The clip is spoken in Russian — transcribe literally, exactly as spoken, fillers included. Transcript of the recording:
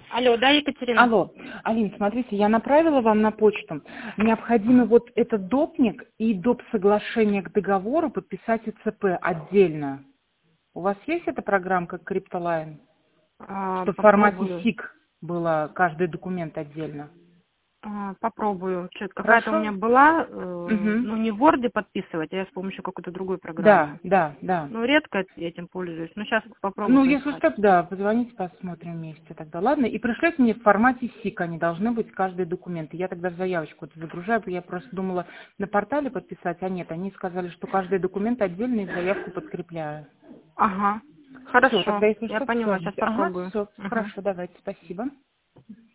Алло, да, Екатерина? Алло, Алин, смотрите, я направила вам на почту. Необходимо вот этот допник и доп. Соглашение к договору подписать ИЦП отдельно. У вас есть эта программка CryptoLine? А, Что в формате попробую. сик было каждый документ отдельно. А, попробую. Что-то какая-то у меня Хорошо? была, э, Угу. ну не в Word подписывать, а я с помощью какой-то другой Да, программы. да, да. Ну, редко этим пользуюсь. Но сейчас попробую Ну, если поискать. что, да, позвоните, посмотрим вместе тогда. Ладно, и пришлете мне в формате сик, они должны быть каждый документ. И я тогда заявочку это загружаю, я просто думала на портале подписать, а нет, они сказали, что каждый документ отдельно и заявку подкрепляю. Ага. Все, Хорошо. тогда если Я что, поняла, сейчас позвоните. Ага, попробую. все, Угу. хорошо, давайте, спасибо.